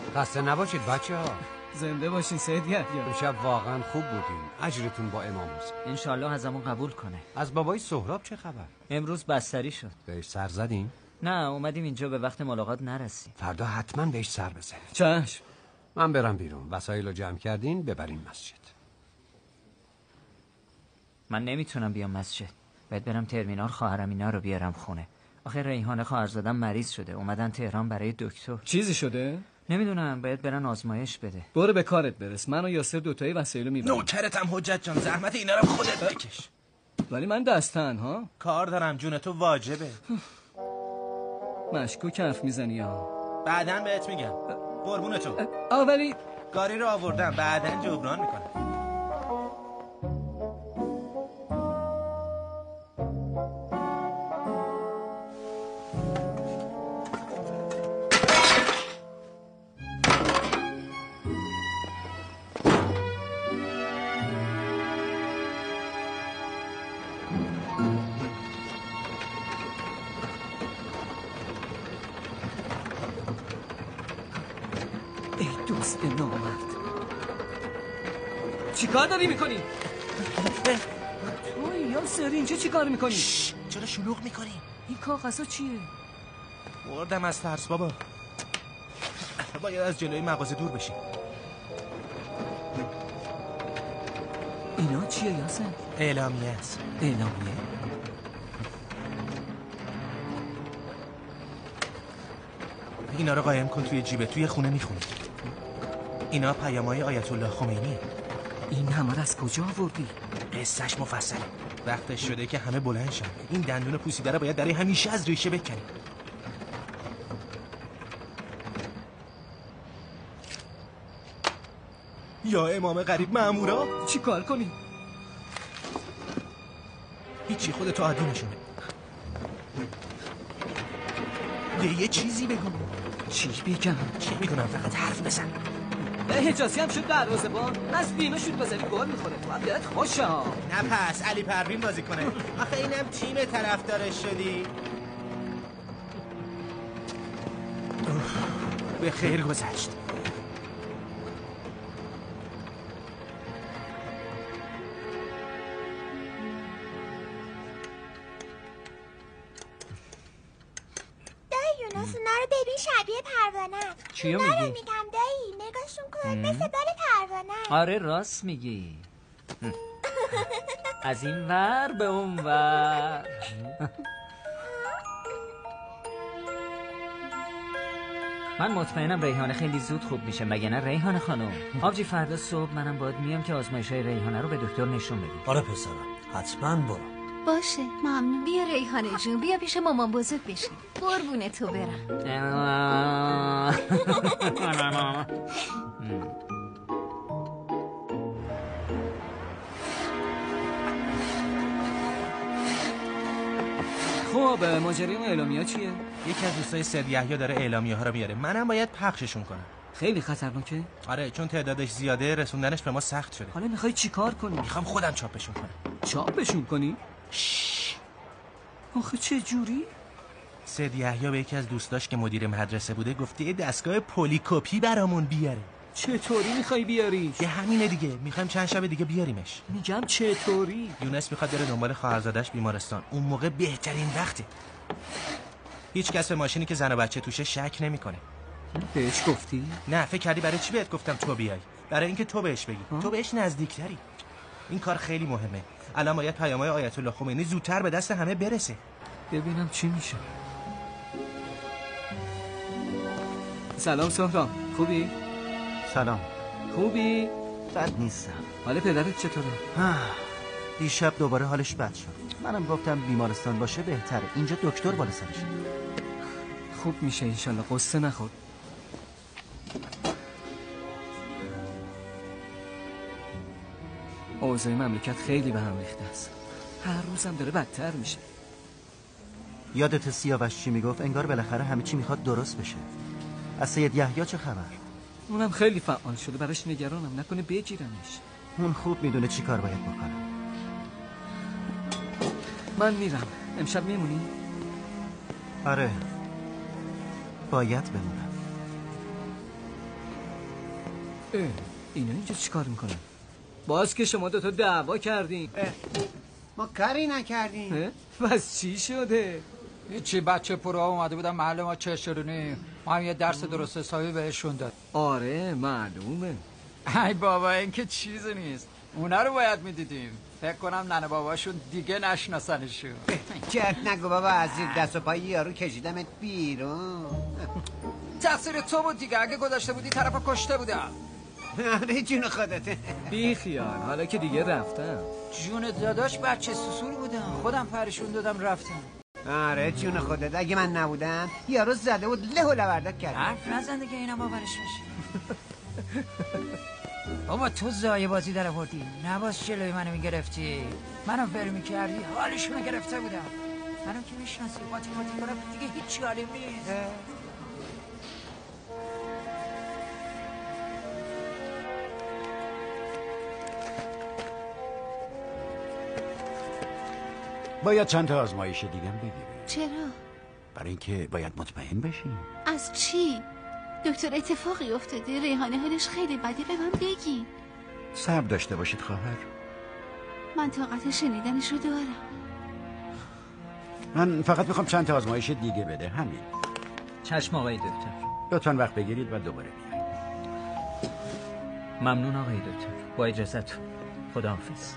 خسته نباشید بچه‌ها. زنده باشین سید یحیی. امشب واقعا خوب بودین. اجرتون با امام حسین انشالله ازمون قبول کنه. از بابای سهراب چه خبر؟ امروز بستری شد. بهش سر زدین؟ نه اومدیم اینجا به وقت ملاقات نرسیم. فردا حتما بهش سر بزنید. چشم. من برم بیرون. وسایل رو جمع کردین ببرین مسجد. من نمیتونم بیام مسجد. باید برم ترمینال خواهرم اینا رو بیارم خونه. آخه ریحانه خواهرزادم مریض شده. اومدن تهران برای دکتر. چیزی شده؟ نمیدونم باید برن آزمایش بده. برو به کارت برس. من و یاسر دوتایی وسایلو میبرم. نوکرتم حجت جان. زحمت اینا رو خودت بکش. ولی من دست تنها کار دارم جون تو واجبه. مشکوک حرف میزنی ها. بعدن بهت میگم. قربون تو. ولی گاری رو آوردم بعدن جبران میکنم. دوست نامرد چیکار داری میکنی؟ توی یاسر اینجا چیکار میکنی؟ چرا شلوغ میکنی؟ این کاغذها چیه؟ بردم از ترس بابا. باید از جلوی مغازه دور بشی. اینا چیه یاسر؟ اعلامیه است. اعلامیه؟ اینا رو قایم کن توی جیبه. توی خونه میخونی. اینا پیام‌های آیت الله خمینیه. این همه رو از کجا آوردی؟ قصهش مفصله. وقتش شده که همه بلند شن. این دندون پوسیده رو باید برای همیشه از ریشه بکنی. یا امام غریب مأمورا چی کار کنی؟ هیچی خودتو عادی نشونه. یه چیزی بگو. چی بگم؟ چی میدونم فقط حرف بزن. حجازی هم شد دروازه بان. از بیمه شد بزنی گل میخوره. تو هم دلت خوشه ها. نه پس علی پروین بازی کنه. آخه اینم تیم طرفدارش شدی. به خیر گذشت. یونس اونا رو ببین شبیه پروانه. چیو میگی؟ اونا رو میگم دایی نگاهشون کن مثل بال پروانه. آره راست میگی. از این ور به اون ور. من مطمئنم ریحانه خیلی زود خوب میشه مگه نه ریحانه خانم؟ آبجی فردا صبح منم باید میام که آزمایش‌های ریحانه رو به دکتر نشون بدیم. آره پسرم حتما برو. باشه ممنون. بیا ریحانه جون بیا پیش مامان بزرگ بشین. قربونه تو برم. خب ماجرای اون اعلامیه چیه؟ یکی از دوستای سید یحیی داره اعلامیه ها رو میاره. منم باید پخششون کنم. خیلی خطرناکه؟ آره چون تعدادش زیاده رسوندنش به ما سخت شده. حالا میخوای چی کار کنی؟ میخوام خودم چاپشون کنم. چاپشون کنی؟ آخه چه جوری؟ سید یحیی به یکی از دوستاش که مدیر مدرسه بوده گفته یه دستگاه پلیکوپی برامون بیاره. چطوری میخوای بیاری؟ یه همینه دیگه. میخوایم چند شب دیگه بیاریمش. میگم چطوری؟ یونس میخواد بره دنبال خواهرزادش بیمارستان. اون موقع بهترین وقته. هیچ کس به ماشینی که زن و بچه توشه شک نمیکنه. بهش گفتی؟ نه فکر کردی برای چی بهت گفتم تو بیای؟ برای اینکه تو بهش بگی. تو بهش نزدیکتری. این کار خیلی مهمه. الان باید پیام‌های آیت الله خمینی زودتر به دست همه برسه. ببینم چی میشه. سلام سهراب، خوبی؟ سلام. خوبی؟ بد نیستم. حال پدرت چطوره؟ دیشب دوباره حالش بد شد. منم گفتم بیمارستان باشه بهتره. اینجا دکتر بالا سرشه. خوب میشه انشالله. قصه نخور. اوضاع مملکت خیلی به هم ریخته است. هر روزم داره بدتر میشه. یادت سیاوش چی میگفت؟ انگار بالاخره همه چی میخواد درست بشه. از سید یحیی چه خبر؟ اونم خیلی فعال شده. براش نگرانم نکنه بگیرنش. اون خوب میدونه چی کار باید بکنه. من میرم. امشب میمونی؟ آره باید بمونم. اینا اینجا چیکار میکنن؟ باز که شما دوتا دعوا کردین. ما کاری نکردیم. بس چی شده؟ هیچی، بچه پرو اومده بودن محل ما چشرونی، ما هم یه درس درست حسابی بهشون داد. آره معلومه. ای بابا این که چیزی نیست، اونا رو باید میدیدیم. فکر کنم ننه باباشون دیگه نشناسنشون. چرت نگو بابا، از زیر دست و پای یارو کشیدمت بیرون. تقصیر تو بود دیگه، اگه گذاشته بودی طرفو کشته بودم. آره جون خودته. بی خیال، حالا که دیگه رفتم. جون داداش بچه سوسول بودم، خودم پرشون دادم رفتم. آره جون خودت، اگه من نبودم یارو زده بود له و لوردک کرد. حرف نزن دیگه، اینم باورش میشه. بابا تو زایه بازی در آوردی، نباز جلوی منو میگرفتی، منو فر میکردی، حالشونو گرفته بودم. منو که میشناسی، قاطی کنم دیگه هیچی حالیم نیست. باید چند تا آزمایش دیگه بگیری. چرا؟ برای اینکه باید مطمئن بشیم. از چی؟ دکتر اتفاقی افتاده، ریحانه حالش خیلی بدی، به من بگی. صبر داشته باشید خواهر. من طاقت شنیدنش رو دارم. من فقط میخوام چند تا آزمایش دیگه بده، همین. چشم آقای دکتر. لطفاً وقت بگیرید و دوباره بیایید. ممنون آقای دکتر، با اجازهتون. خداحافظ.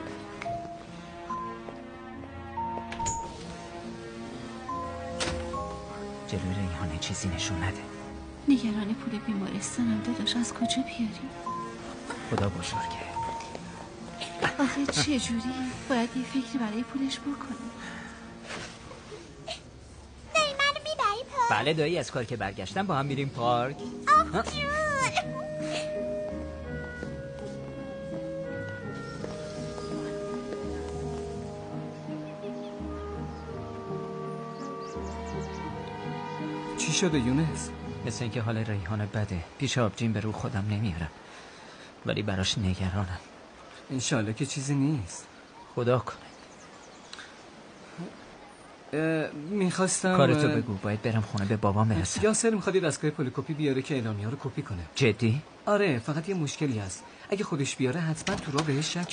جلوی ریحانه چیزی نشون نده. نگران پول بیمارستانم داداش، از کجا بیاری؟ خدا بزرگه. آخه چه جوری؟ باید یه فکری برای پولش بکنی. دایی منو میبری پارک؟ بله دایی، از کار که برگشتم با هم میریم پارک. آخ جون. چی شده یونس؟ مثل اینکه حال ریحانه بده. پیش آبجین به رو خودم نمیارم، ولی براش نگرانم. انشالله که چیزی نیست. خدا کنه. میخواستم کارتو بگو، باید برم خونه به بابام برسم. یاسر میخواد یه دستگاه پلی‌کپی بیاره که اعلامیه‌ها رو کپی کنه. جدی؟ آره، فقط یه مشکلی هست. اگه خودش بیاره حتما تو راه بهش شک.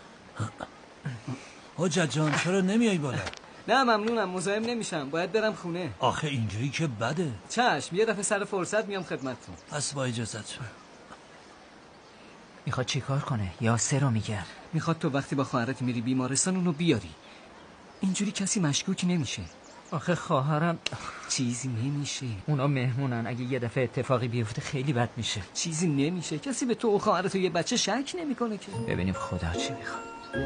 حجت جان چرا نمیای بالا؟ نه ممنونم، مزاحم نمیشم، باید برم خونه. آخه اینجوری که بده. چشم، یه دفعه سر فرصت میام خدمتتون. پس با اجازت. میخواد چی کار کنه؟ یاسر رو میگن. میخواد تو وقتی با خواهرت میری بیمارستان اونو بیاری. اینجوری کسی مشکوک نمیشه. آخه خواهرم چیزی نمیشه. اونا مهمونن، اگه یه دفعه اتفاقی بیفته خیلی بد میشه. چیزی نمیشه، کسی به تو و خواهرت و یه بچه شک نمیکنه که. ببینیم خدا چی میخواد.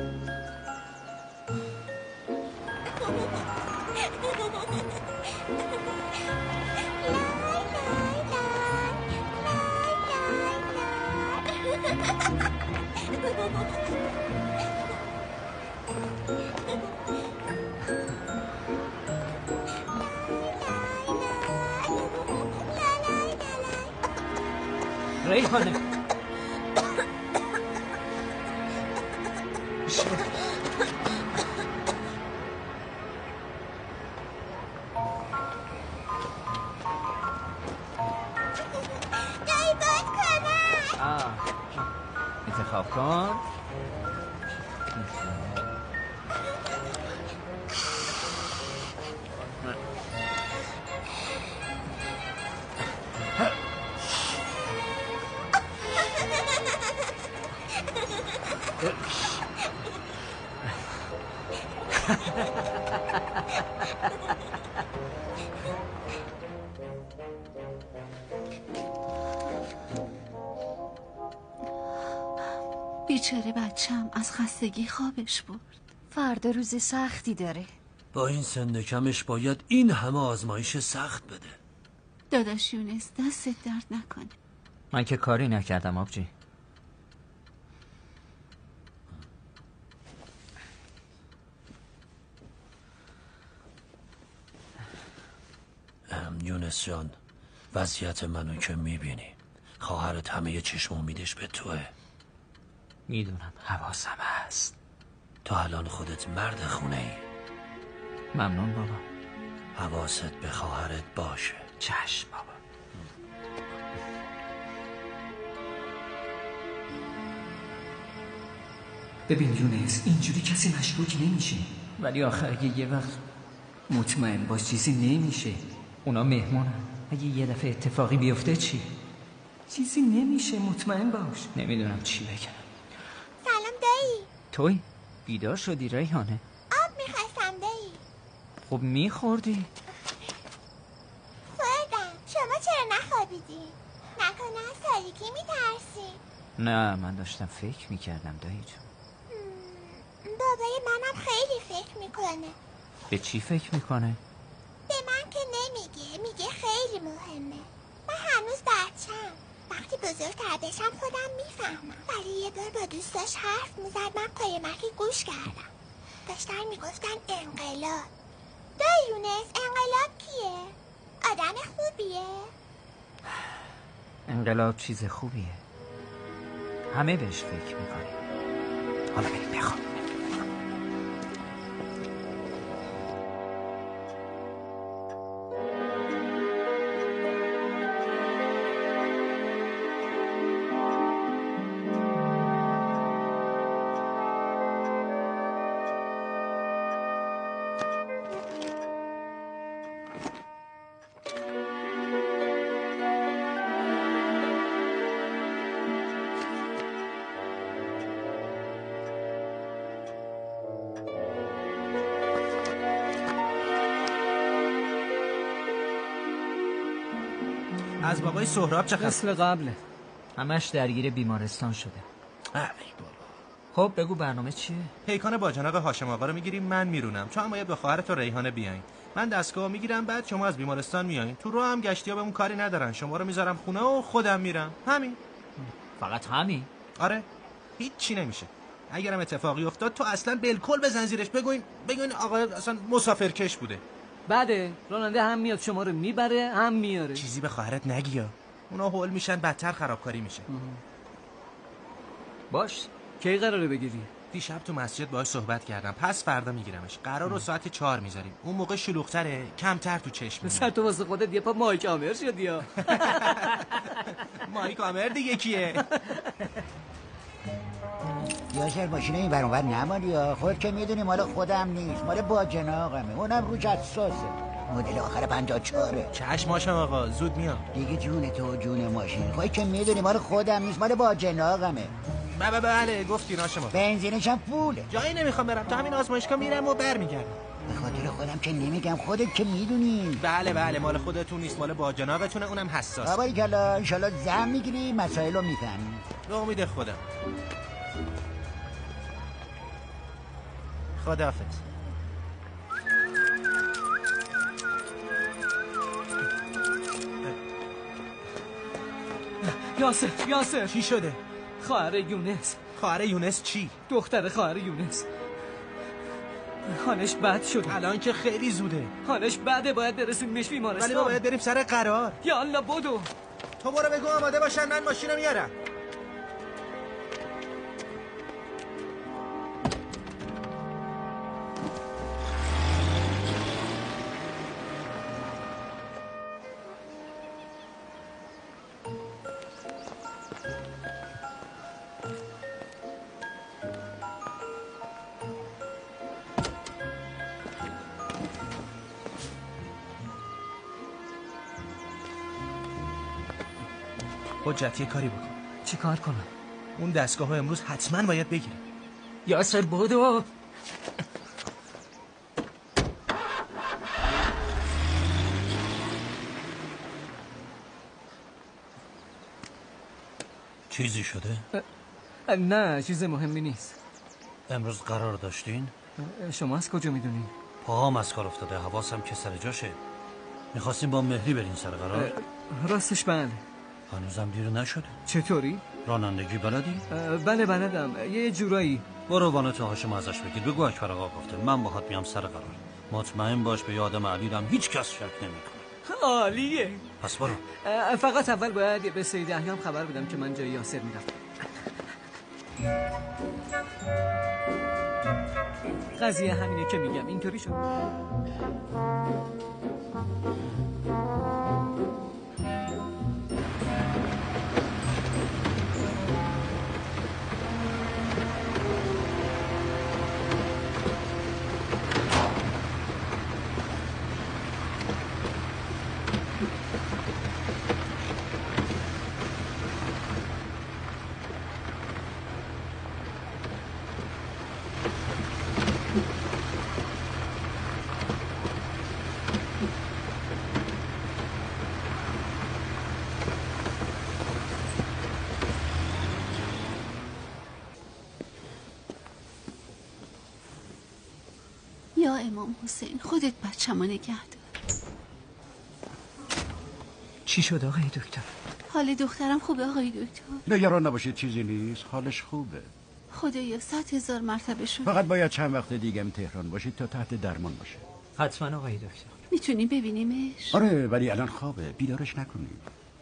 ریحانه انتخاب کن. بیچاره بچم از خستگی خوابش برد. فردا روز سختی داره. با این سن کمش باید این همه آزمایش سخت بده. داداش یونس دستت درد نکنه. من که کاری نکردم آبجی. یونس جان، وضعیت منو که میبینی، خواهرت همه چشم امیدش به توه. میدونم، حواسم هست. تا الان خودت مرد خونه ای. ممنون بابا. حواست به خواهرت باشه. چشم بابا. ببین یونس، اینجوری کسی مشکوک نمیشه، ولی آخر یه وقت مطمئن باش چیزی نمیشه. اونا مهمونن، اگه یه دفعه اتفاقی بیفته چی؟ چیزی نمیشه، مطمئن باش. نمیدونم چی بگم. سلام دایی. توی بیدار شدی ریحانه؟ آب میخواستم دایی. خب میخوردی؟ خوردم. شما چرا نخوابیدی؟ نکنه از تاریکی میترسی؟ نه، من داشتم فکر میکردم دایی جون. بابای منم خیلی فکر میکنه. به چی فکر میکنه؟ به من که نمیگه، میگه خیلی مهمه. من هنوز بچم. وقتی بزرگتر بشم خودم میفهمم. ولی یه بار با دوستاش حرف میزد، من قایمکی گوش کردم. داشتن میگفتن انقلاب. دایی یونس، انقلاب کیه؟ آدم خوبیه؟ انقلاب چیز خوبیه، همه بهش فکر میکنیم. حالا بریم بخواب. از بابای سهراب چه خبر؟ مثل قبله، همش درگیر بیمارستان شده. ای بابا. خب بگو برنامه چیه؟ پیکان باجناق هاشم آقا رو میگیریم، من میرونم، چون باید به خواهرت و ریحانه بیاین. من دستگاه میگیرم، بعد شما از بیمارستان میایین. تو راه هم گشتیا بهمون کاری ندارن، شما رو میذارم خونه و خودم میرم. همین. فقط همین؟ آره، هیچ چی نمیشه. اگرم اتفاقی افتاد تو اصلا بالکل بزن زیرش، بگوین آقا اصلا مسافرکش بوده. بعده راننده هم میاد شما رو میبره هم میاره. چیزی به خواهرت نگیا، اونا هول میشن، بدتر خرابکاری میشه. باش، کی قراره بگیری؟ دیشب تو مسجد باهاش صحبت کردم، پس فردا میگیرمش. قرار رو ساعت 4 میذاریم، اون موقع شلوغ‌تره، کمتر تو چشم میاد. مثلا تو واسه خودت یه پا مایک آمر شدی یا مایک آمر دیگه کیه؟ یاسر ماشین این برانور نمالی ها، خود که میدونی مال خودم نیست، مال باجناقمه، اونم روش حساسه. مدل آخر 54. چشم هاشم آقا، زود میام. دیگه جون تو جون ماشین، خود که میدونی مال خودم نیست، مال باجناقمه. بله گفتی ناشما. بنزینش هم فوله. جایی نمیخوام برم، تا همین آزمایشگاه میرم و برمیگردم. به خاطر خودم که نمیگم، خودت که میدونی. بله مال خودتون نیست، مال باجناقتونه، اونم حساس. بابایی کلا انشالله زن میگیری مسائل رو میفهمی. به امید خودم. خداحافظ. یاسر چی شده؟ خواهر یونس. خواهر یونس چی؟ دختر خواهر یونس حالش بد شده. الان که خیلی زوده. حالش بده، باید برسونیمش بیمارستان. ولی ما باید بریم سر قرار. یا الله بدو. تو برو بگو آماده باشن، من ماشینو میارم. حجت یه کاری بکن. چی کار کنم؟ اون دستگاه ها امروز حتما باید بگیریم. یاسر بدو. چیزی شده؟ نه چیز مهمی نیست. امروز قرار داشتین؟ شما از کجا میدونین؟ پاهام از کار افتاده، حواسم که سر جاشه. میخواستیم با مهری برین سر قرار؟ راستش بله. هنوزم دیر نشده. چطوری؟ رانندگی بلدی؟ بله بلدم، یه جورایی. برو وانت هاشم ازش بگیر، بگو اکبر آقا گفته من باهات میام سر قرار. مطمئن باش به یادم علیرم هیچ کس شک نمیکنه. عالیه. پس برو. فقط اول باید به سید احیام خبر بدم که من جای یاسر میرم. قضیه همینه که میگم، اینطوری شد. یا امام حسین خودت بچه‌مو نگه دار. چی شد آقای دکتر؟ حال دخترم خوبه آقای دکتر؟ نگران نباشید، چیزی نیست، حالش خوبه. خدایا 100,000 مرتبه شد. فقط باید چند وقت دیگه هم تهران باشید تا تحت درمان باشه. حتما آقای دکتر. میتونیم ببینیمش؟ آره ولی الان خوابه، بیدارش نکنید.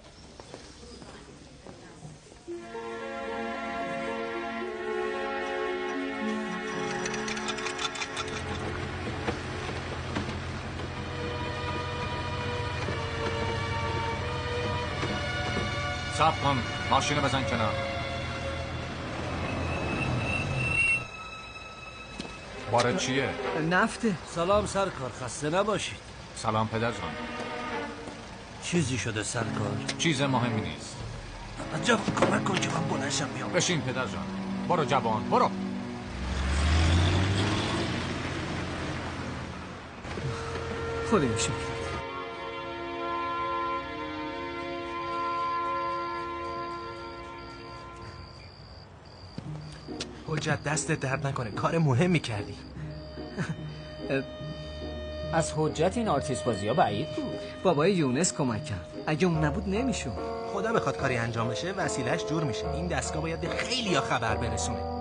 صبر کن، ماشینو بزن کنار. باره چیه؟ نفته. سلام سرکار، خسته نباشید. سلام پدرجان. چیزی شده سرکار؟ چیز مهمی نیست. جوان کمک کن که من بلنشم بیام. بشین پدرجان. برو جوان، برو. خدا شکر. حجت دستت درد نکنه، کار مهمی کردی. از حجت این آرتیست بازی ها بعید بود. بابای یونس کمک کرد، اگه اون نبود نمیشد. خدا بخواد کاری انجام بشه وسیلهش جور میشه. این دستگاه باید خیلی خبر برسونه.